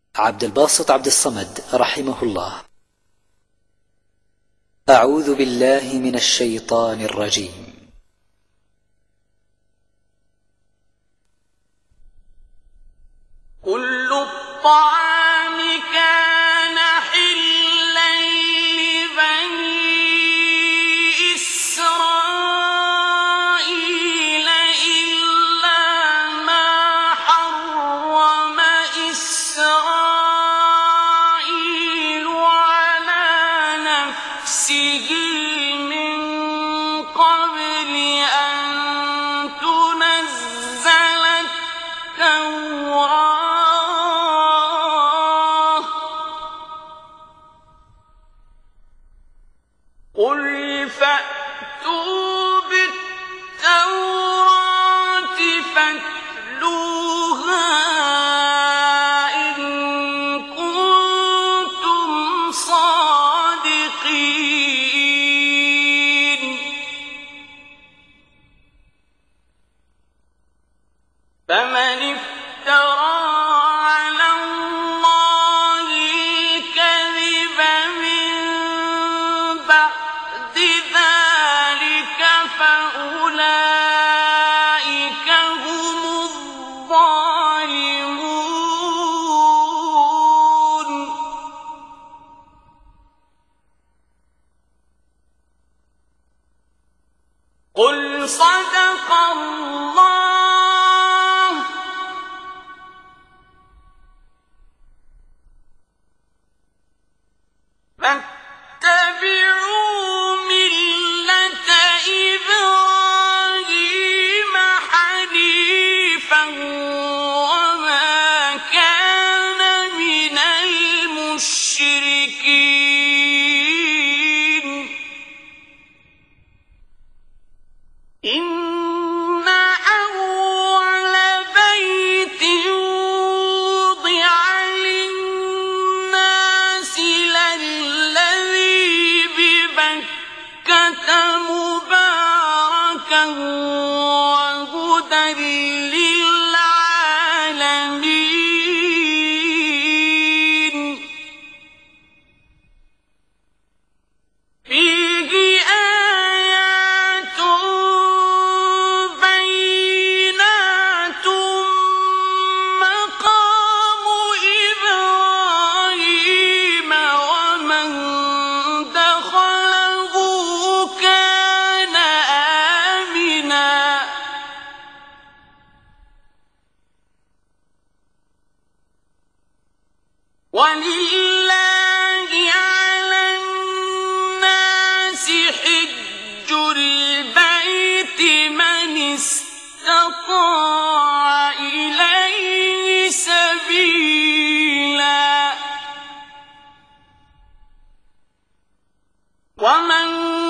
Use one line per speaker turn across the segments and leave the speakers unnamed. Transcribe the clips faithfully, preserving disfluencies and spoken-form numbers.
عبد الباسط عبد الصمد رحمه الله. أعوذ بالله من الشيطان الرجيم.
كل الطعام كان حلا لبني إسرائيل إلا ما حرم إسرائيل على نفسه من قبل أن تنزل التوراة. قل فأتوا بالتوراة فاتلوها إن كنتم صادقين. فمن افترى على الله الكذب من بعد ذلك فأولئك هم الظالمون. قل صدق الله فاتبعوا ملة إبراهيم حنيفا وما كان من المشركين. إن أول بيت وضع للناس للذي ببكة مباركا وهدى للعالمين. فيه آيات بينات مقام إبراهيم ومن دخله كان آمنا. ولله على الناس حج البيت من استطاع إليه سبيلا ومن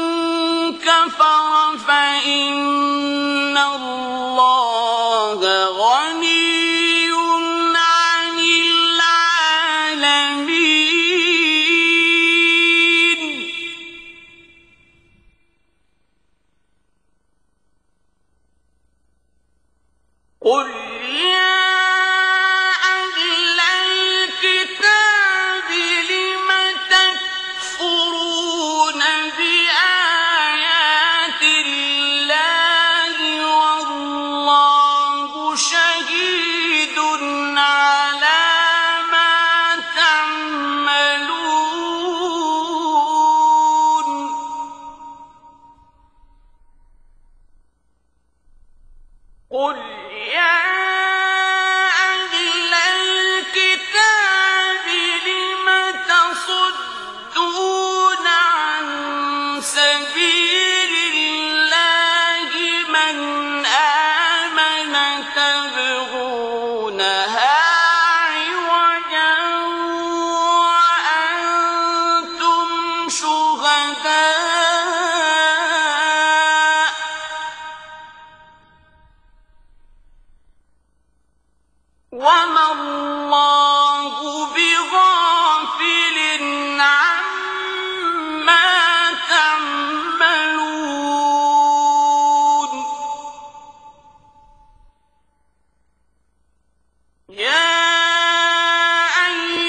كفر فإن الله غني عن العالمين. قل يا أهل الكتاب لم تكفرون بآيات الله والله شهيد على ما تعملون. قل يا أهل الكتاب لم تصدون عن سبيل الله من آمن تبغونها عوجا وأنتم شهداء وما الله بغافل عما تعملون. يا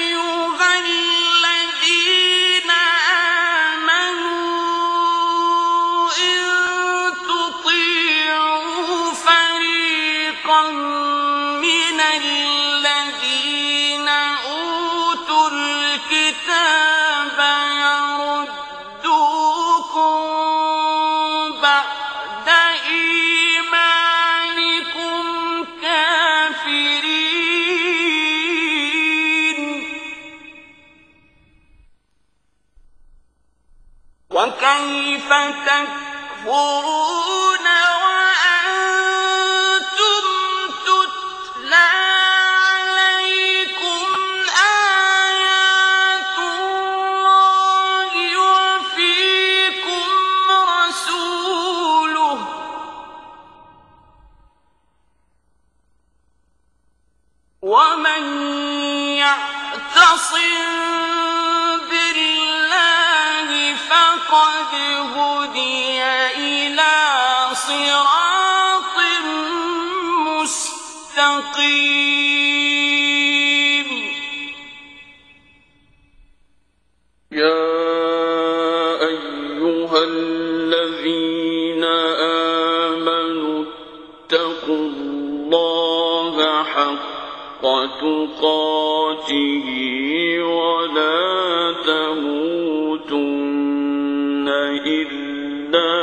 الذين أوتوا الكتاب يردوكم بعد إيمانكم كافرين وكيف تكفرون وأنتم تتلى عليكم آيات الله وفيكم رسوله ومن يعتصم بالله فقد هدي إلى صراط مستقيم
يا أيها الذين آمنوا اتقوا الله حق تقاته ولا تموتن إلا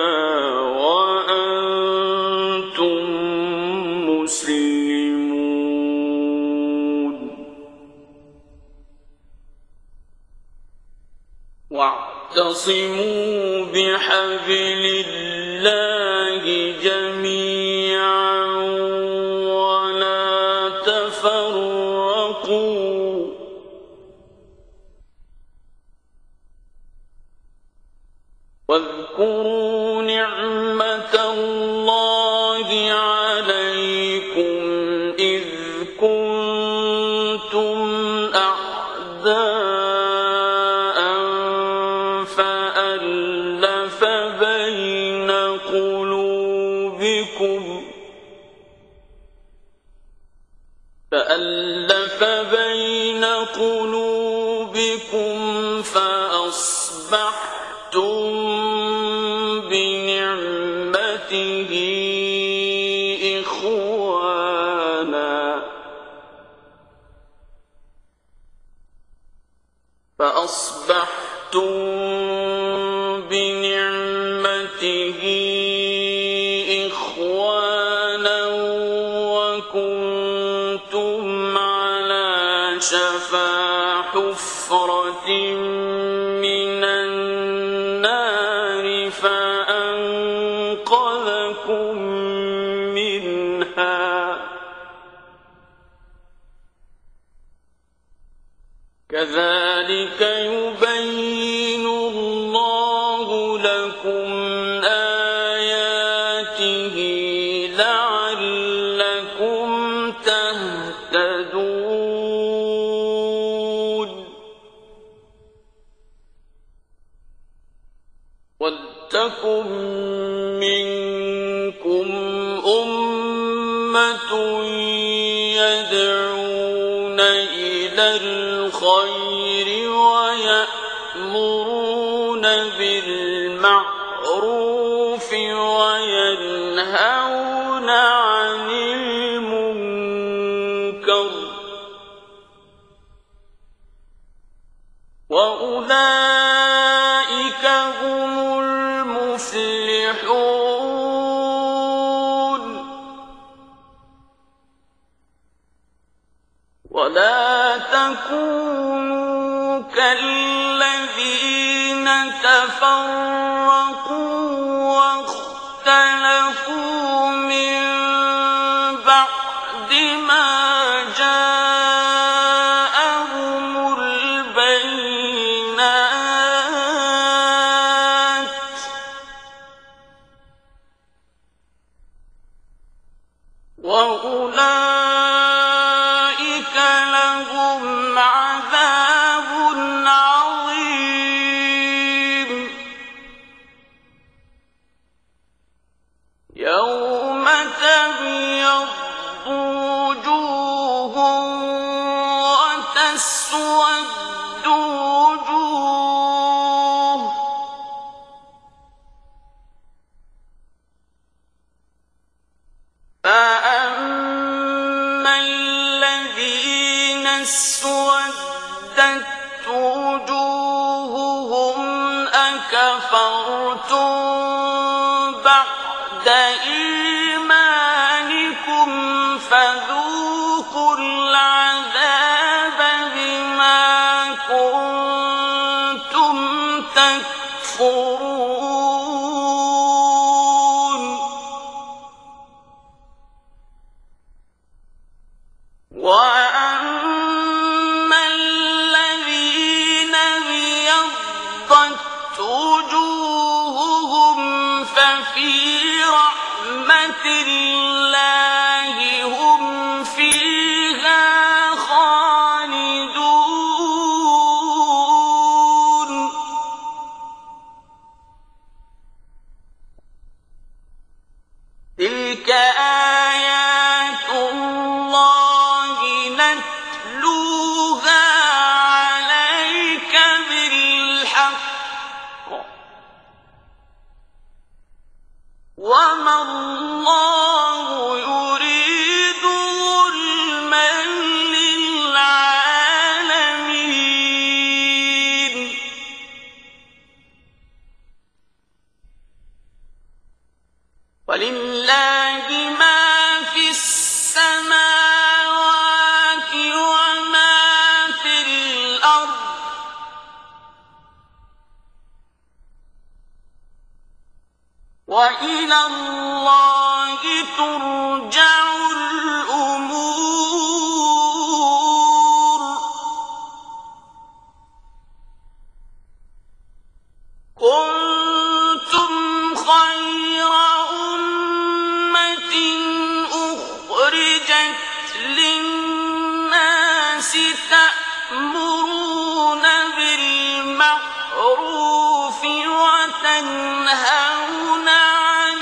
وأنتم مسلمون واعتصموا بحبل الله جميعا ولا تفرقوا واذكروا نعمة الله عليكم إذ كنتم أعداء فألف بين قلوبكم فألف بين قلوبكم فأصبحتم بنعمته إخوانا فأصبحتم بنعمته إخوانا وكنتم على شفا حفرة من النار فأنقذكم منها كذلك يبين الله لكم آياته لعلكم تهتدون ولتكن منكم أمة يدعون إلى الخير ويأمرون بالمعروف وينهون عن المنكر وأولئك هم المفلحون ولا تكونوا كالذين تفرقوا واختلفوا من بعد ما جاءهم البينات وأولئك لهم عذاب عظيم يوم تبيض وجوه وتسود وجوه فأما الذين اسودت وجوههم أكفرتم بعد إيمانكم فذوقوا العذاب بما كنتم تكفرون وأما الذين ابيضت وجوههم ففي رحمة الله هم فيها خالدون تلك آيات الله نتلوها عليك بالحق وما الله يريد ظلما للعالمين ولله ما في السماوات وما في الأرض وإلى الله ترجع الأمور كنتم خير أمة أخرجت للناس تأمرون بالمعروف وتنهون عن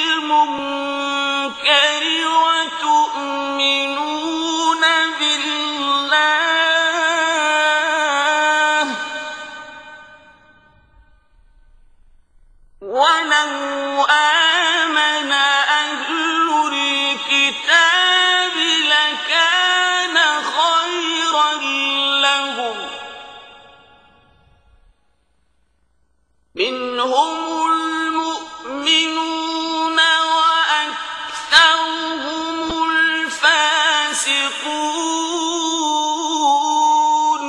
المنكر وتؤمنون بالله ولو آمن أهل الكتاب لكان خيرا لهم منهم المؤمنون وأكثرهم الفاسقون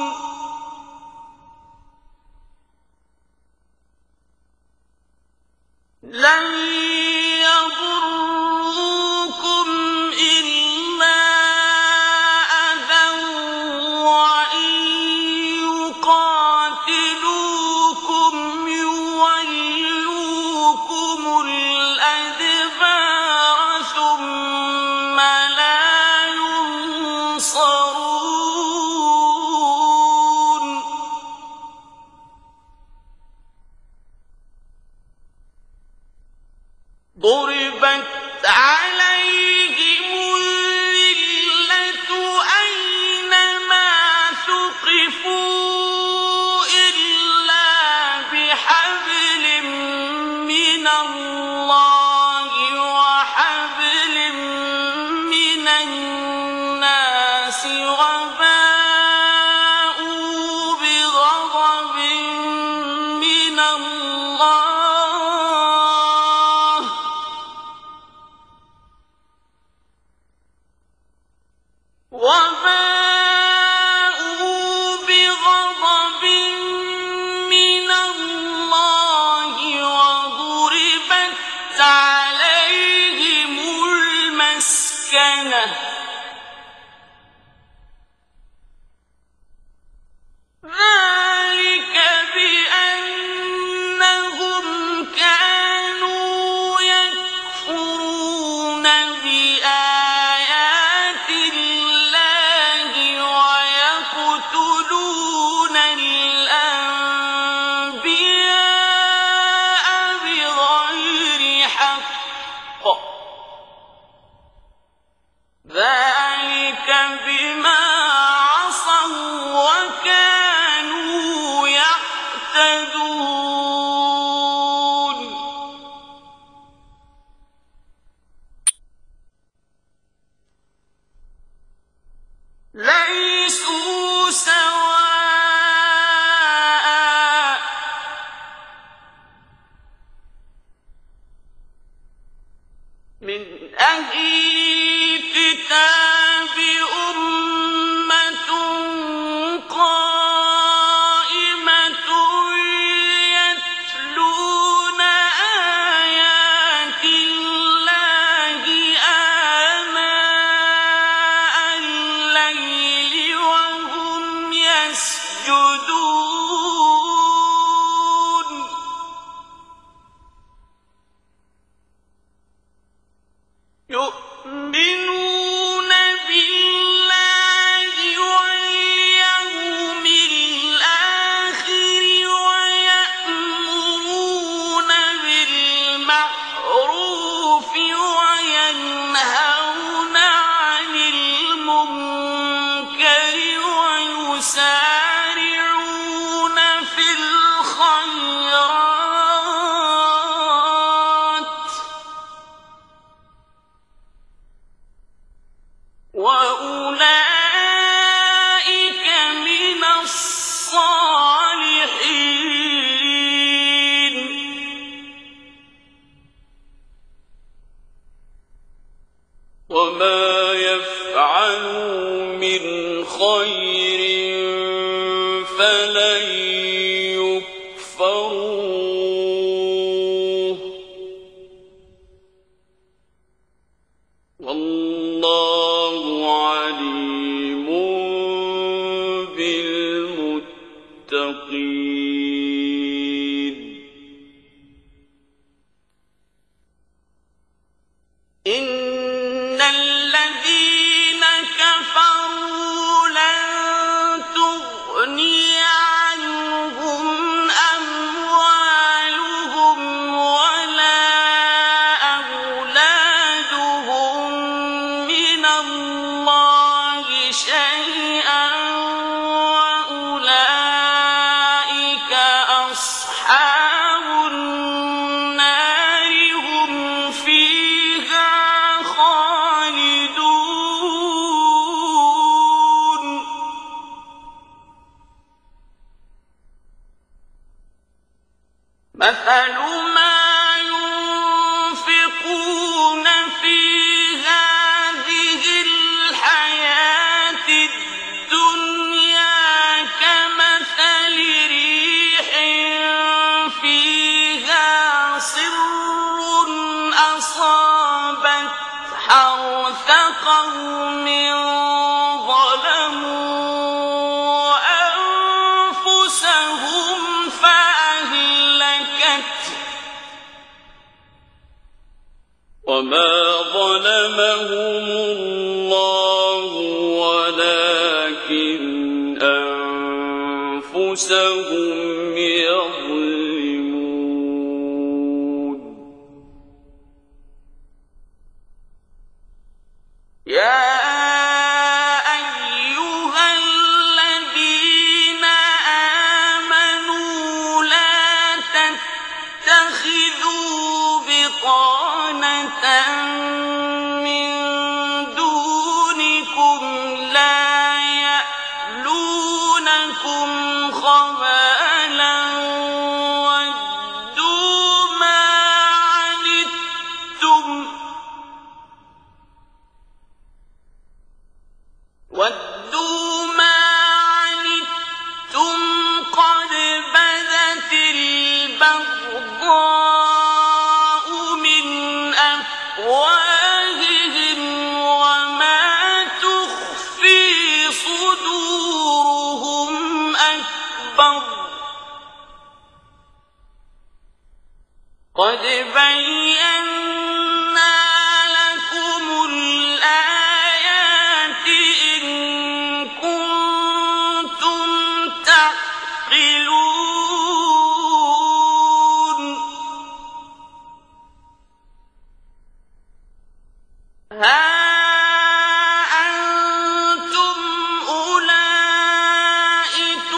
لن يضروكم إلا أذى وإن يقاتلوكم يولوكم الأدبار ثم لا ينصرون ضربت عليهم الذلة أينما ثقفوا إلا بحبل من الله وحبل من الناس وباءوا بغضب من الله وباءوا بغضب من الله وضربت عليهم المسكنة ذلك بأنهم كانوا يكفرون بآيات الله
خير فلن يكفروه والله عليم بالمتقين إن الذين كفروا لن تغني عنهم أموالهم ولا أولادهم من الله شيئا وأولئك أصحاب النار هم فيها خالدون مثل ما ينفقون في هذه الحياة الدنيا كمثل ريح فيها صر أصابت حرث قوم ظلموا أنفسهم فأهلكته وما ظلمهم الله ولكن أنفسهم يظلمون يا أيها الذين آمنوا لا تتخذوا بطانة من دونكم لا يألونكم خبالا ودوا ما عنتم ودوا ما عنتم قد بدت البغضاء من أفواههم وما تخفي صدورهم أكبر قد بينا لكم الآيات إن كنتم تعقلون ها أنتم أولئك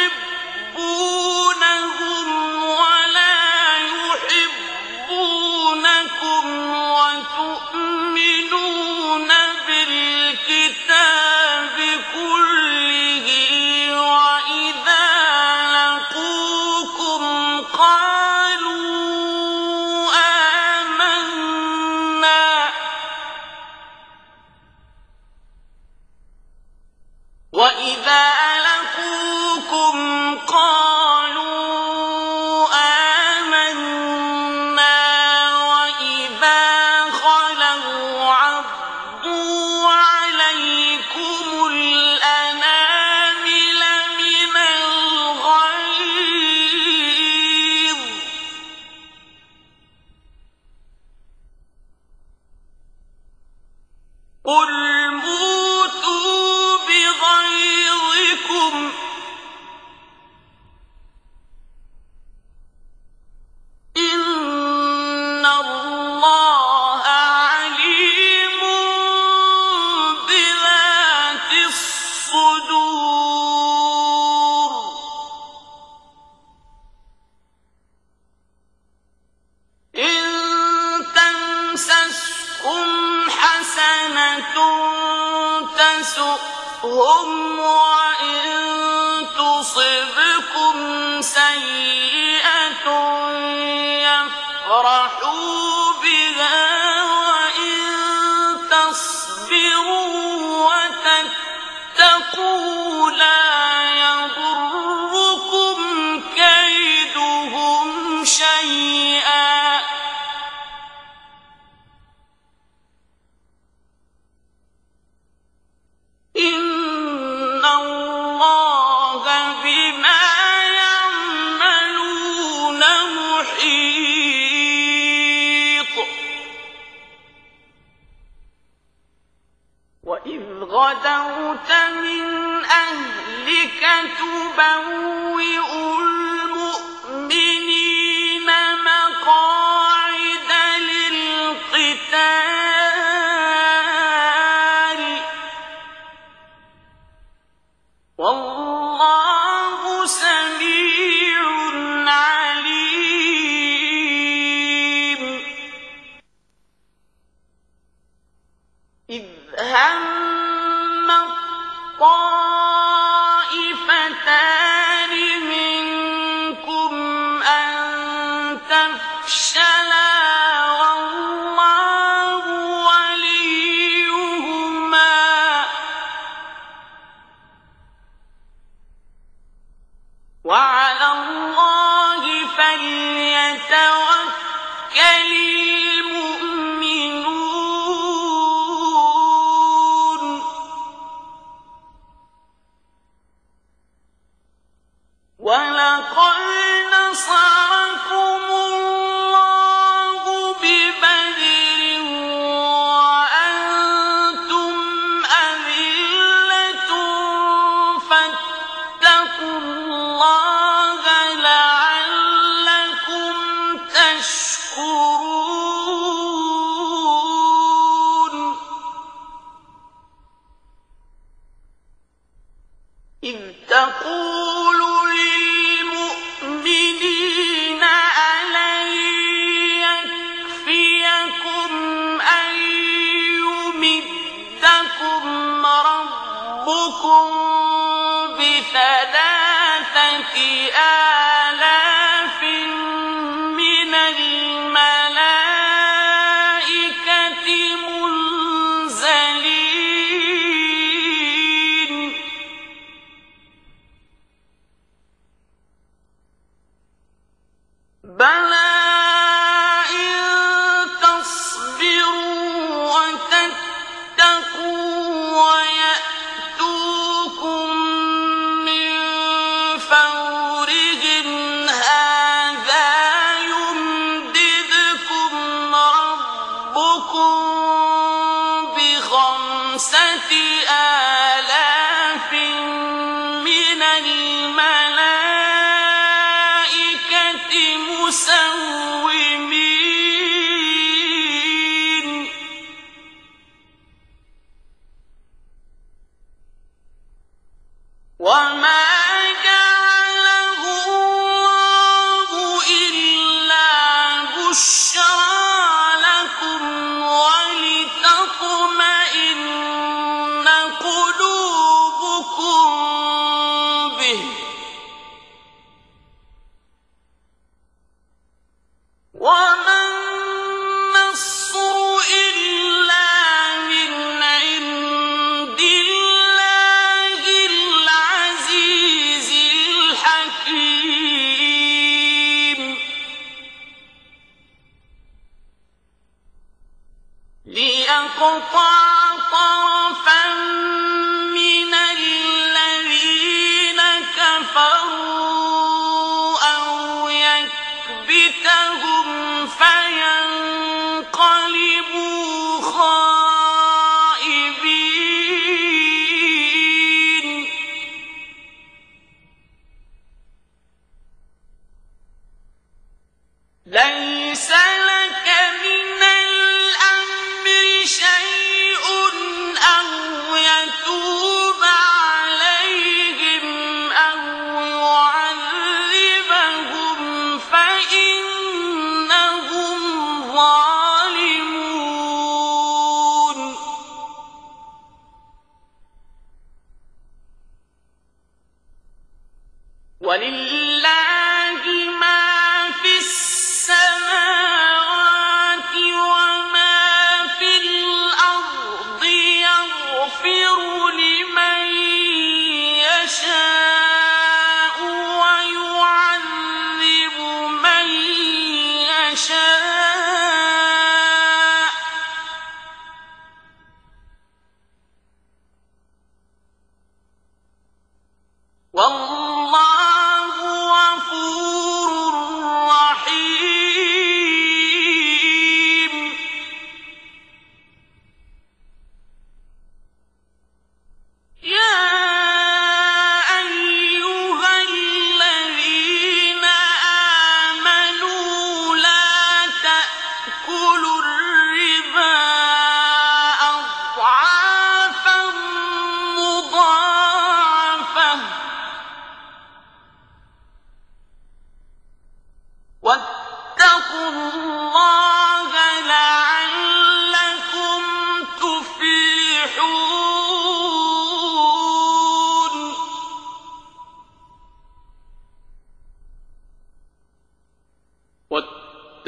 تحبونهم ولا يحبونكم وتؤمنون بالكتاب كله وإذا لقوكم قالوا آمنا وإذا لقوكم قالوا آمنا وإذا خلوا عضوا عليكم الأنامل من الغيظ قل موتوا بغيظكم إن الله عليم بذات الصدور إن تمسسكم حسنة تسؤهم وإن تصبكم سيئة يفرحوا بها وإن تصبروا وتتقوا
غدوت من أهلك تبوئ المؤمنين مقاعد للقتال والله سميع عليم إذ هم الطائفتان منكم أن تفشلا والله وليهما وعلى الله فليتوكل المؤمنون ولقد نصركم الله ببدر وأنتم أذلة فاتقوا الله لعلكم تشكرون إذ تقول للمؤمنين ألن يكفيكم أن يمدكم ربكم بثلاثة آلاف من الملائكة منزلين بلى إن تصبروا وتتقوا ويأتوكم من فورهم هذا يمددكم ربكم بخمسة آلاف من الملائكة مسومين وما جعله الله إلا بشرى لكم ولتطمئن قلوبكم به وما النصر إلا من عند الله العزيز الحكيم ليقطع طرفا من الذين كفروا أو يكبتهم فينقلبوا خائبين ليس لك من الأمر شيء أو يتوب عليهم أو يعذبهم فإنهم ظالمون ولله ما في السماوات وما في الأرض يغفر لمن يشاء ويعذب من يشاء والله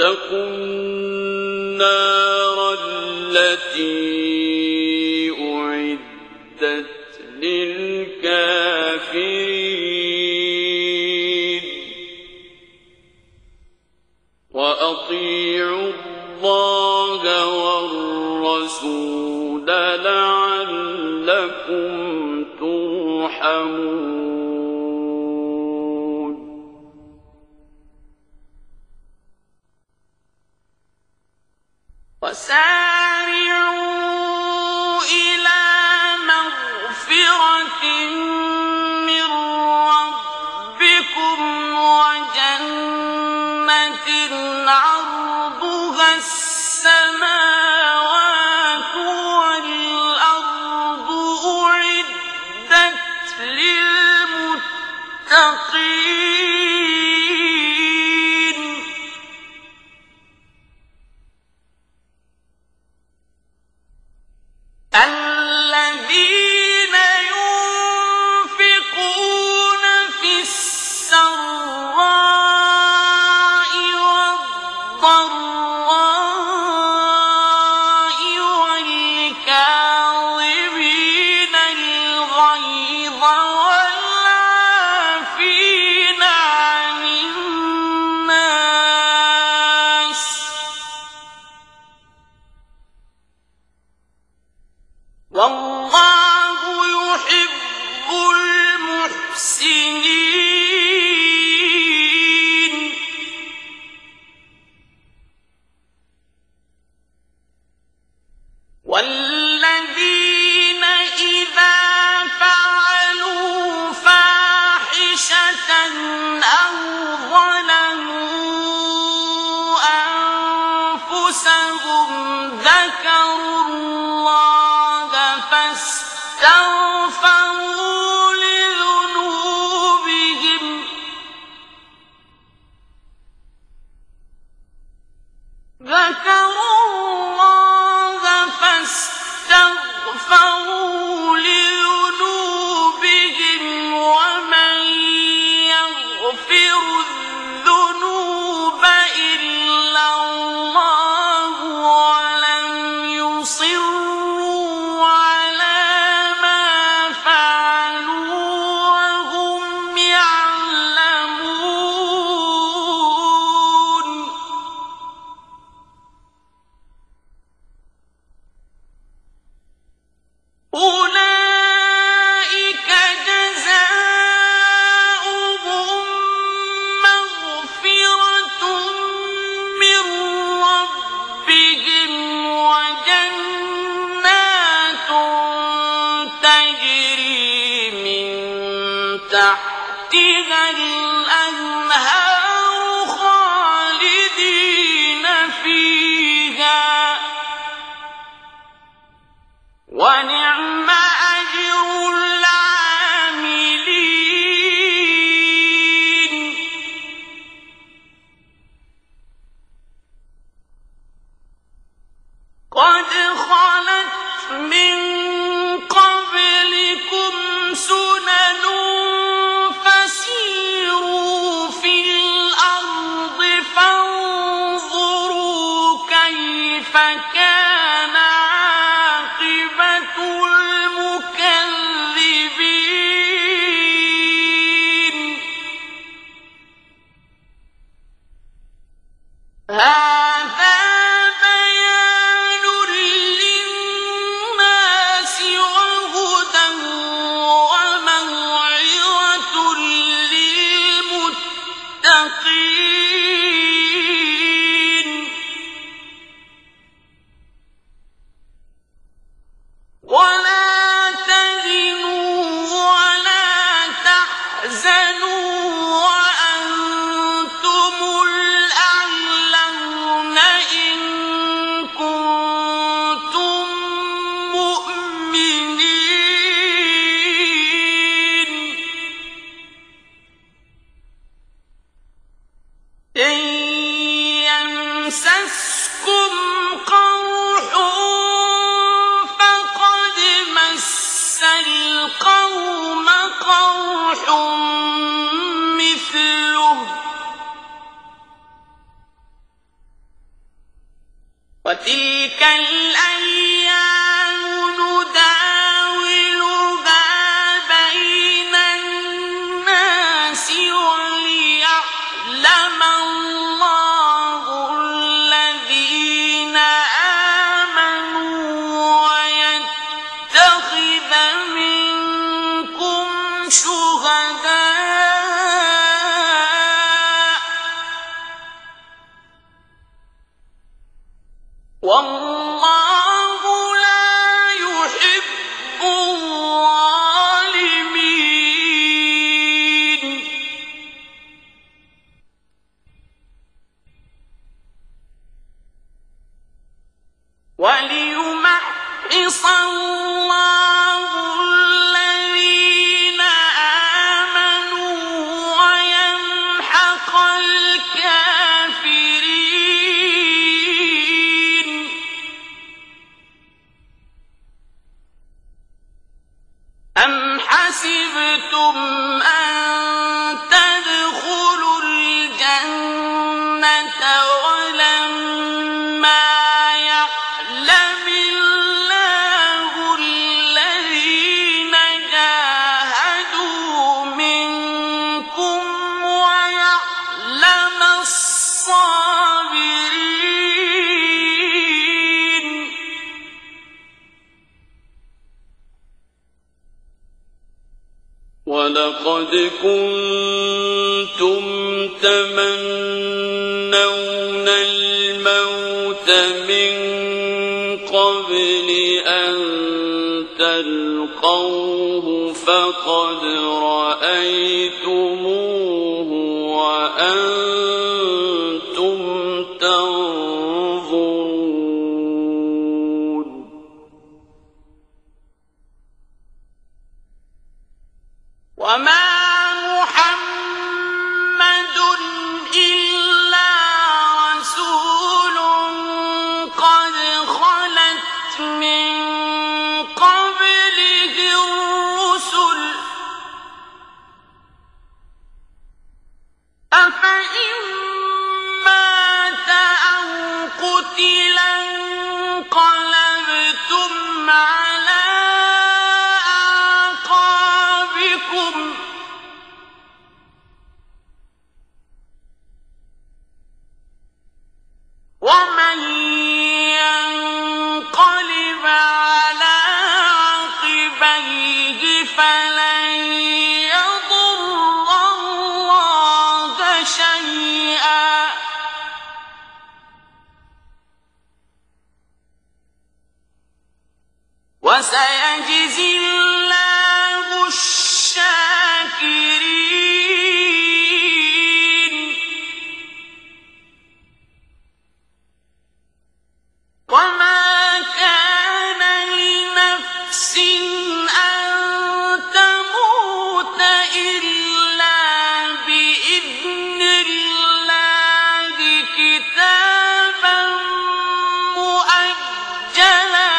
واتقوا النار التي أعدت للكافرين وأطيعوا الله والرسول لعلكم ترحمون وسارعوا إلى مغفرة من ربكم وجنة عرضها السماوات والأرض أعدت للمتقين الذين ينفقون في السراء والضراء والكاظمين الغيظ والعافين عن الناس والله يحب المحسنين والذين إذا فعلوا فاحشة أو ظلموا أنفسهم ذكروا الله فاستغفروا لذنوبهم ذكروا الله فاستغفروا لذنوبهم ومن يغفر الذنوب إلا الله ولم يصروا على ما فعلوا وهم يعلمون أولئك جزاؤهم مغفرة من ربهم وجنات تجري من تحتها الأنهار خالدين فيها ونعم أجر العاملين قد خلت من قبلكم سنن فسيروا في الأرض فانظروا كيف كان عاقبة المكذبين هذا بيان للناس وهدى وموعظة للمتقين ولا تهنوا ولا تحزنوا وأنتم الأعلون إن كنتم مؤمنين إن يمسسكم قرح فقد مس القوم قرح مثله وتلك الأيام نداولها بين الناس وليعلم الله الذين آمنوا ويتخذ منكم شهداء والله لا يحب الظالمين وليمحص الله الذين آمنوا ويمحق الكافرين أم حسبتم أن تدخلوا الجنة ولما يعلم الله الذين جاهدوا منكم ويعلم الصابرين ولقد كنتم تمنون الموت من قبل أن تلقوه فقد رأيتموه وأنتم تنظرون وما محمد إلا رسول قد خلت من قبله الرسل أفإن مات أو قتلا انقلبتم على أعقابكم ومن ينقلب على عقبيه فلن يضر الله شيئا وسيجزي الله الشاكرين وما كان لنفس أن تموت إلا بإذن الله كتابا مؤجلا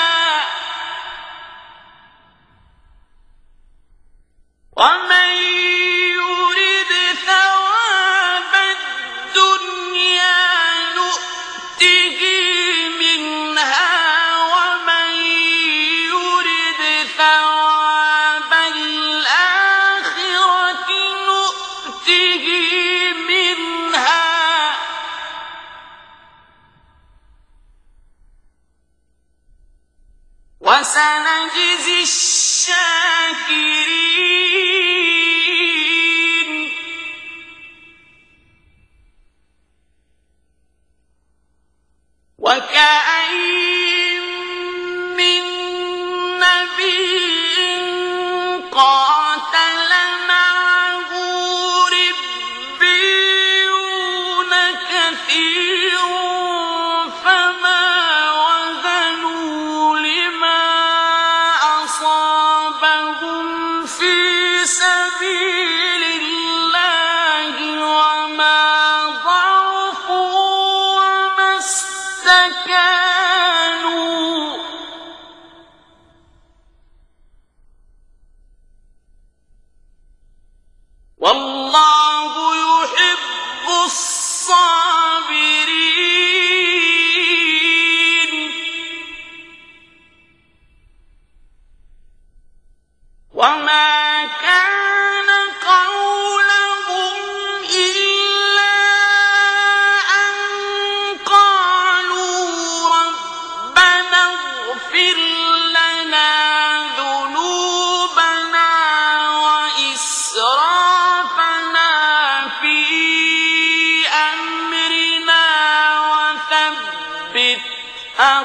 ومن يرد ثواب الدنيا نؤته منها ومن يرد ثواب الآخرة نؤته منها وسنجزي الشاكرين وكأين من نبي قاتل معه ربيون كثير فما وهنوا لما أصابهم في سبيل الله وما ضعفوا وما استكانوا والله يحب الصابرين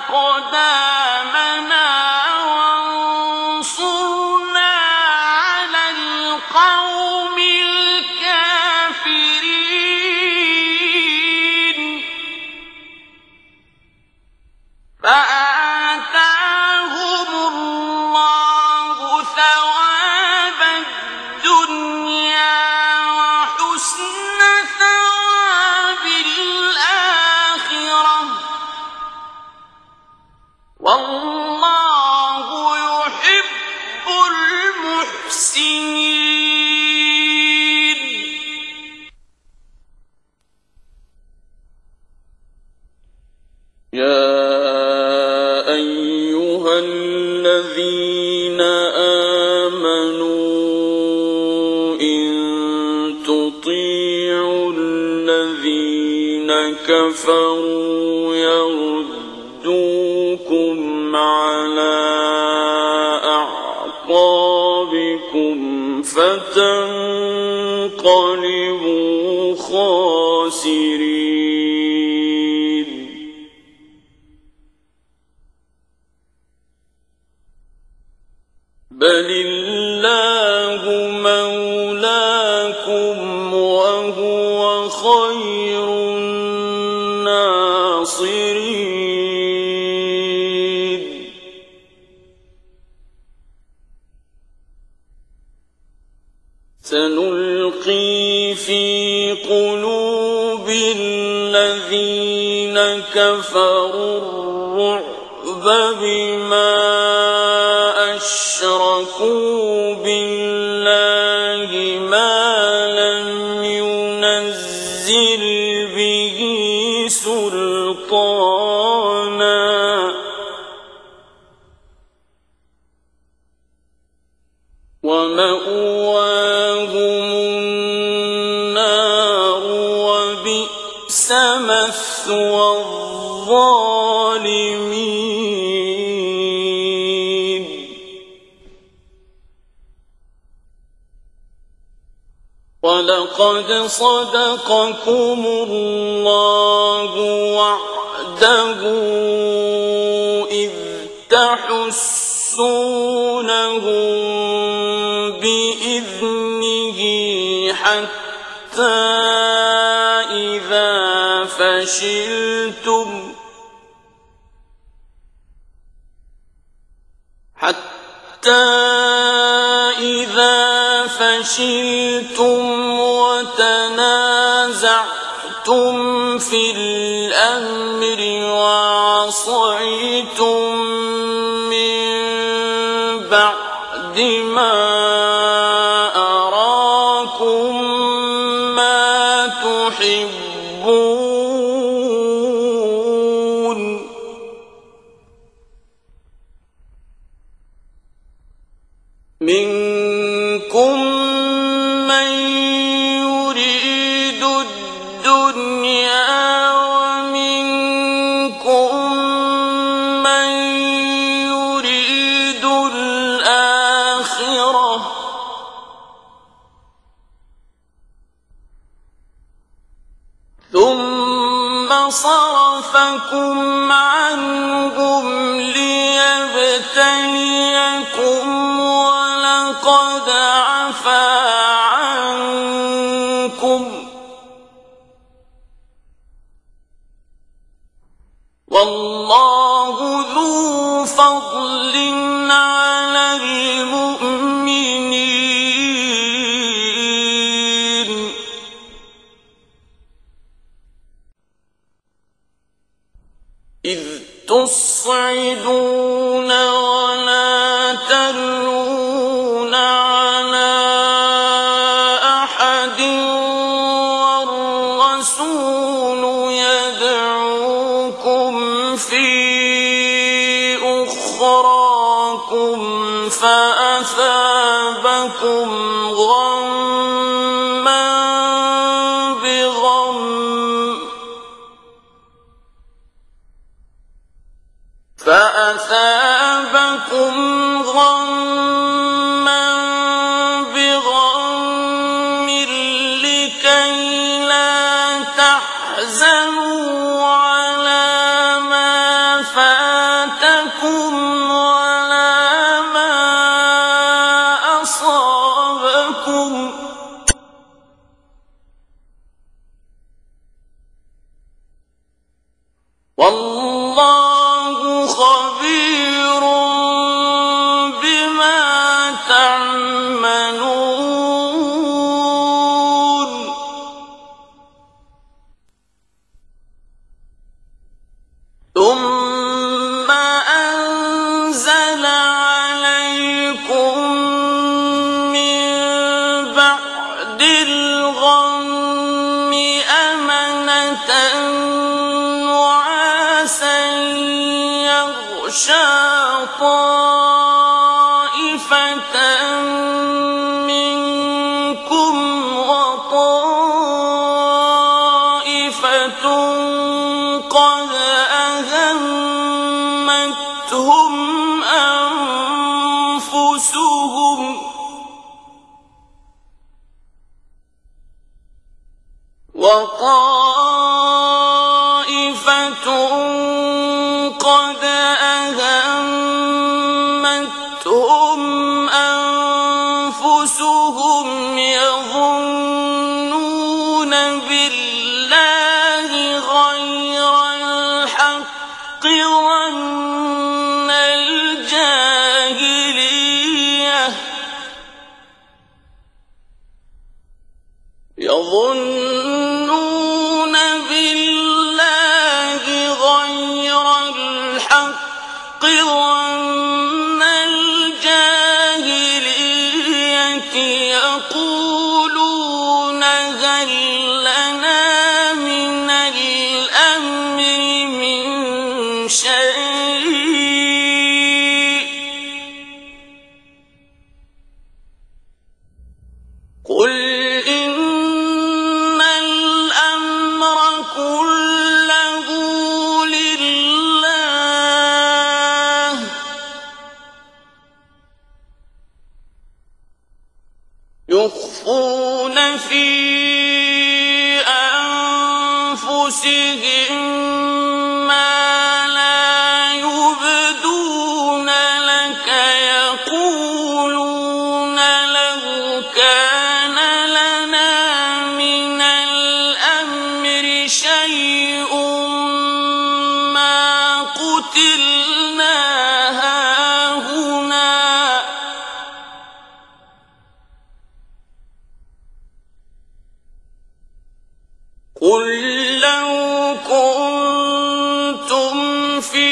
أقدامنا وانصرنا على القوم الكافرين فآتاهم الله ثواب الدنيا وحسن ثواب الآخرة والله يحب المحسنين.
يا أيها الذين آمنوا إن تطيعوا الذين كفروا يردوكم على أعقابكم فتنقلبوا خاسرين. بل الله مولاكم وهو خير الناصرين. سنلقي في قلوب الذين كفروا الرعب بما أشركوا بالله ما لم ينزل به سلطانا ومأواهم النار وبئس مثوى الظالمين. ولقد صدقكم الله وعده إذ تحسونهم بإذنه حتى إذا فشلتم حتى إذا فشلتم وتنازعتم في الأمر وعصيتم من بعد ما أراكم ما تحبون منكم من يريد الدنيا ومنكم من يريد الآخرة ثم صرفكم عنهم ليبتليكم ولقد عفا عنكم والله ذو فضل على المؤمنين. إذ تصعدون ولا تلوون على أحد والرسول يدعوكم في أخراكم فأثابكم غمّا بغم فأثابكم غمّا بغم لكي لا تحزنوا على ما فاتكم أمركم والله خبير بما تعملون ثم أنزل عليكم من بعد الغم أمنة نعاسا يغشى طائفة منكم وطائفة قد أهمتهم أنفسهم وطائفة قد أهمتهم أنفسهم يظنون بالله غير الحق ظن الجاهلية يظنون بالله غير الحق ظن الجاهلية يقولون هل لنا من الأمر من شيء قل إن الأمر كله لله يخفون في أنفسهم ما لا يبدون لك يقولون لو كان لنا من الأمر شيء ما قتلنا هاهنا قل لو كنتم في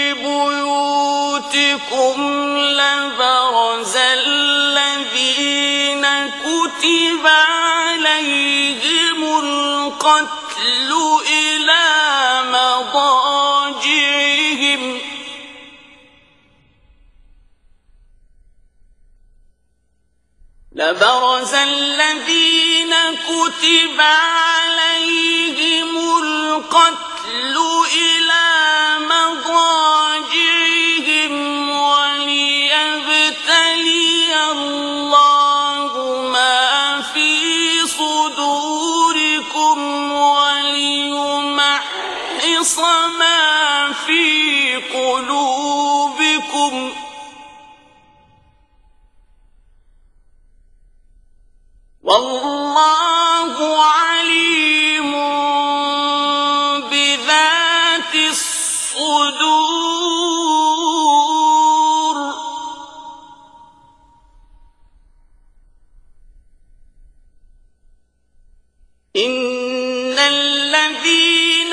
بيوتكم لبرز الذين كتب عليهم القتل إلى مضاجعهم لبرز الذين كتب عليهم القتل إلى مضاجعهم وليبتلي الله ما في صدوركم وليمحص ما في قلوبكم والله عليم بذات الصدور إن الذين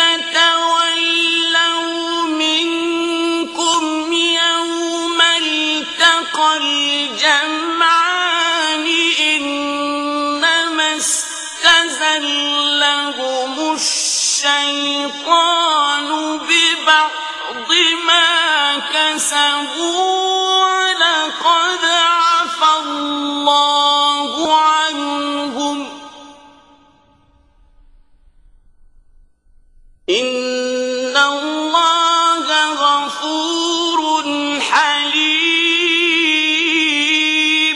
تولوا منكم يوم التقى الجمعان إنما استزلهم الشيطان ببعض ما كسبوا ولقد عفا الله عنهم إن الله غفور حليم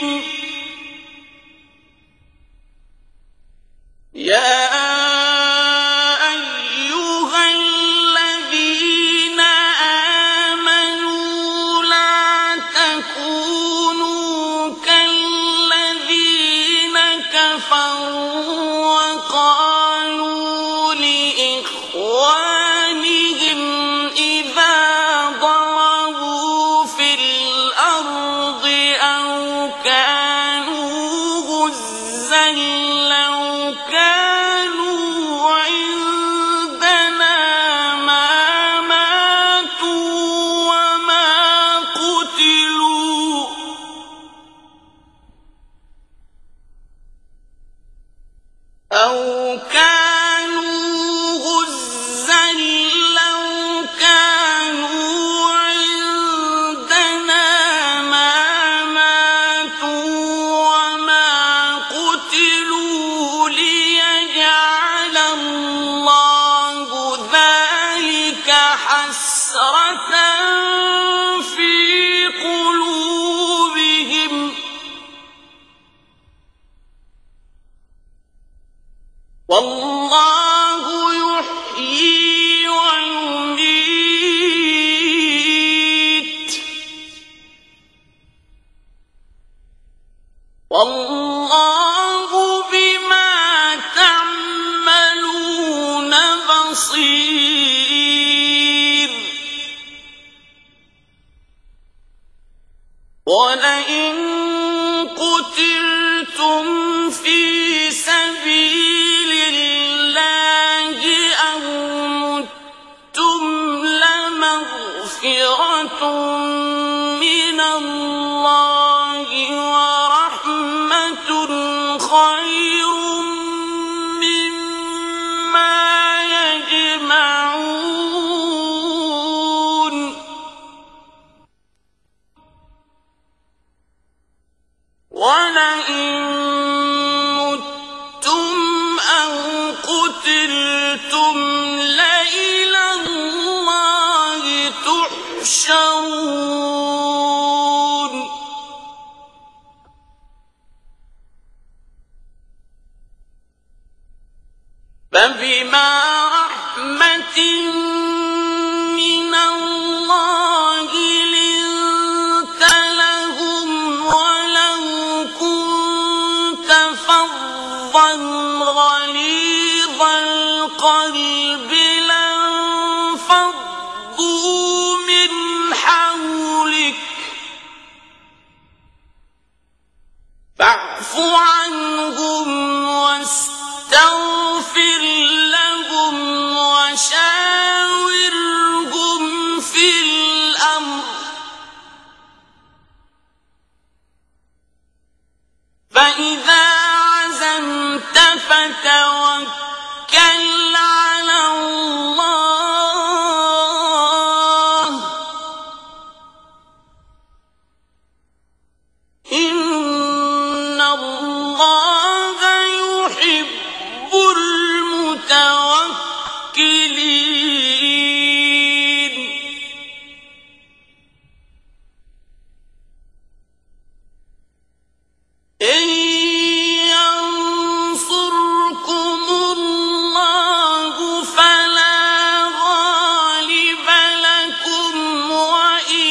يا أيها الذين آمنوا لا تكونوا كالذين
كَفَرُوا وَقَالُوا لِإِخْوَانِهِمْ إِذَا ضَرَبُوا فِي الْأَرْضِ أَوْ كَانُوا غُزًّى لَّوْ كَانُوا عِندَنَا مَا مَاتُوا وَمَا قُتِلُوا ۗ أَوْ كَانُوا غُزًّى لَّوْ كَانُوا عِندَنَا مَا مَاتُوا وَمَا قُتِلُوا لِيَجْعَلَ اللَّهُ ذَلِكَ حَسْرَةً فِي قُلُوبِهِمْ ۗ وَاللَّهُ يُحْيِي وَيُمِيتُ ۗ وَاللَّهُ بِمَا تَعْمَلُونَ بَصِيرٌ. وَلَئِن قُتِلْتُمْ فِي سَبِيلِ اللَّهِ أَوْ مُتُّمْ لَمَغْفِرَةٌ مِّنَ اللَّهِ وَرَحْمَةٌ خَيْرٌ مِّمَّا يَجْمَعُونَ. وَلَئِن مُّتُّمْ أَوْ قُتِلْتُمْ لَإِلَى اللَّهِ تُحْشَرُونَ. فَبِمَا رَحْمَةٍ مِّنَ اللَّهِ لِنتَ لَهُمْ وَلَوْ كُنتَ فَظًّا غَلِيظَ الْقَلْبِ لَانفَضُّوا مِنْ حَوْلِكَ فَاعْفُ عَنْهُمْ وَاسْتَغْفِرْ لَهُمْ وَشَاوِرْهُمْ فِي الْأَمْرِ ۖ فَإِذَا عَزَمْتَ فَتَوَكَّلْ عَلَى اللَّهِ ۚ إِنَّ اللَّهَ يُحِبُّ الْمُتَوَكِّلِينَ. إِن يَنصُرْكُمُ اللَّهُ فَلَا غَالِبَ لَكُمْ وَإِن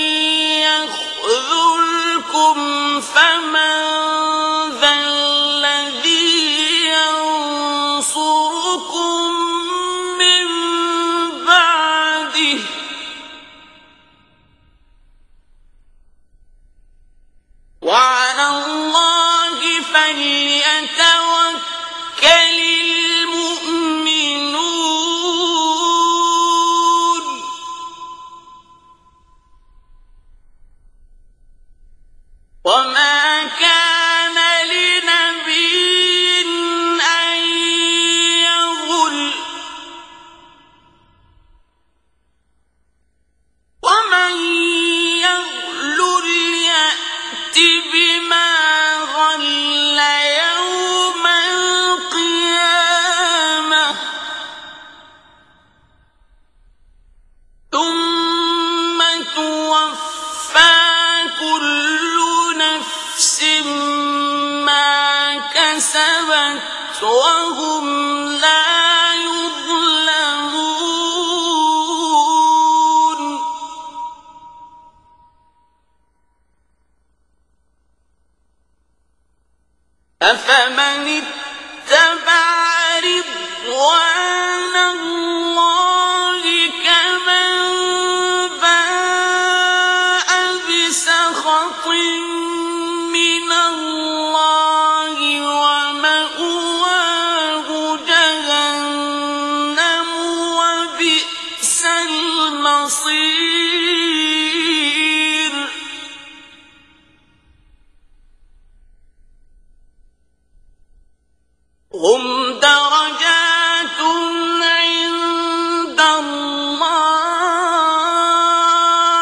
يَخْذُلْكُمْ فَمَن ذَا الَّذِي يَنصُرُكُم مِّن بَعْدِهِ ۗ وَعَلَى اللَّهِ فَلْيَتَوَكَّلِ الْمُؤْمِنُونَ. وَمَا كَانَ لِنَبِيٍّ أَن يَغُلَّ ۚ وَمَن يَغْلُلْ يَأْتِ بِمَا غَلَّ يَوْمَ الْقِيَامَةِ ۚ ثُمَّ تُوَفَّىٰ كُلُّ نَفْسٍ مَّا كَسَبَتْ وَهُمْ لَا يُظْلَمُونَ. أفمن اتبع رضوان الله كمن باء بسخط من الله ومأواه جهنم وبئس المصير هم درجات عند الله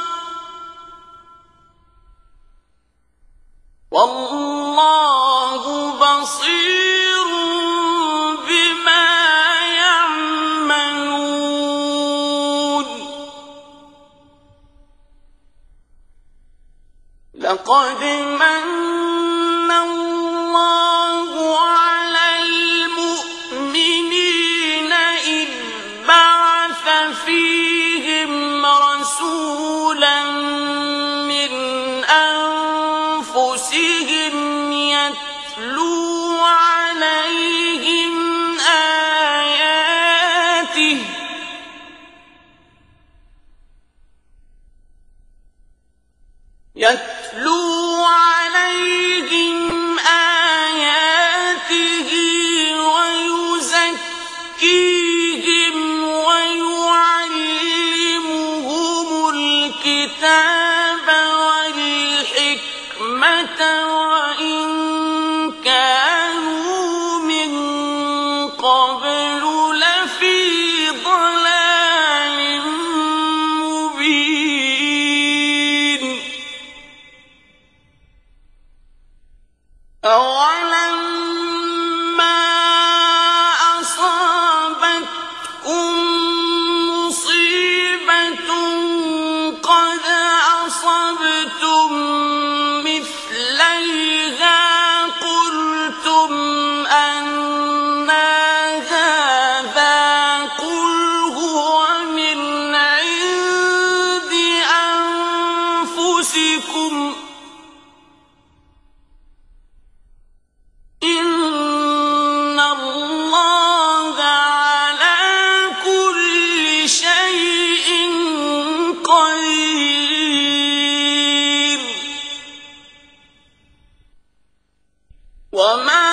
والله بصير بما يعملون لقد من الله على المؤمنين إذ بعث فيهم رسولا من أنفسهم يتلو عليهم آياته يتلو عليهم آياته ويزكيهم ويعلمهم الكتاب والحكمة وإن كانوا من قبل لفي ضلال مبين أولما أصابتكم مصيبة قد أصبتم مثليها قلتم أنى هذا قل هو من عند أنفسكم إن الله على كل شيء قدير وما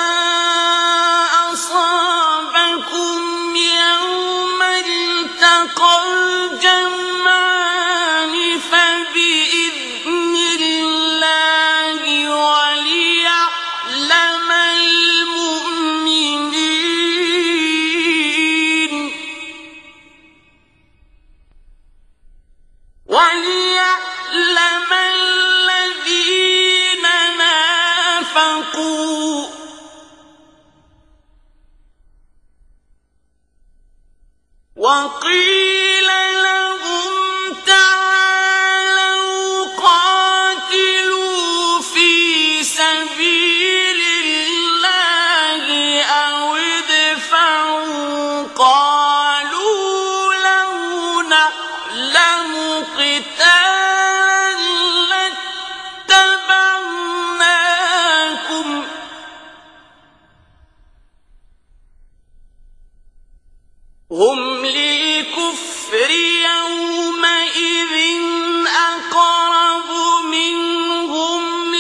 أصابكم يوم التقى الجمعان فبإذن الله وليعلم المؤمنين وليعلم الذين نافقوا وقيل لهم تعالوا قاتلوا في سبيل الله أو ادفعوا قالوا لو نعلم قتالا لاتبعناكم هم للكفر يومئذ أقرب منهم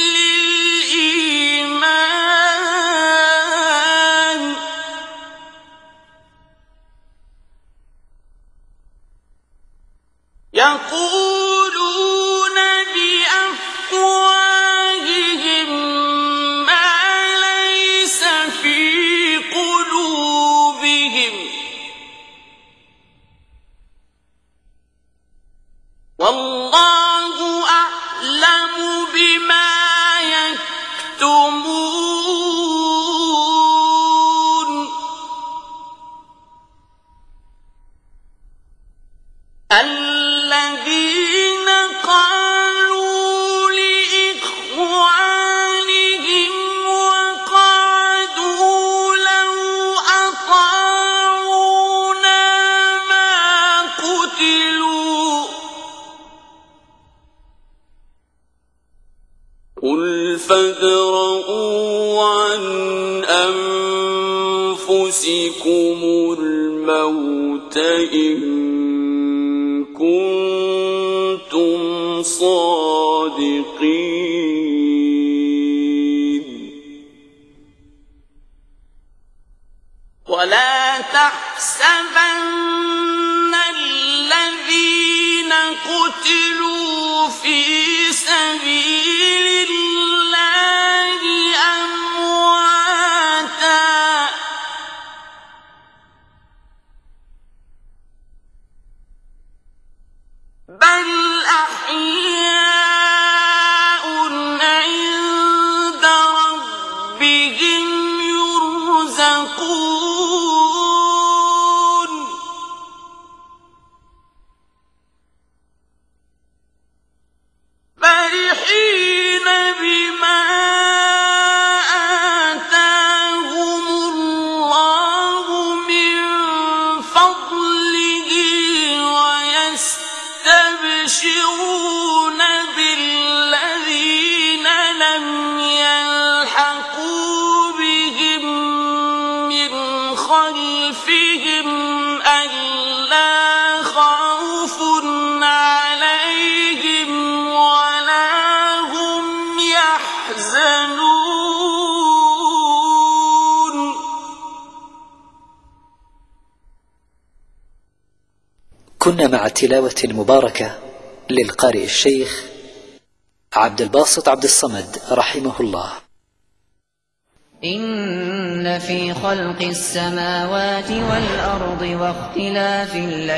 للإيمان يقولون بأفواههم ما ليس في قلوبهم فادرءوا عن أنفسكم الموت إن كنتم صادقين ولا تحسبن الذين قتلوا في سبيل الله أمواتا بل أحياء عند ربهم يرزقون فرحين بما آتاهم الله من فضله ويستبشرون بالذين لم يلحقوا بهم من خلفهم ألا خوف عليهم ولا هم يحزنون
كنا مع التلاوة المباركة للقارئ الشيخ عبد الباسط عبد الصمد رحمه الله.
إن في خلق السماوات والأرض واختلاف الليل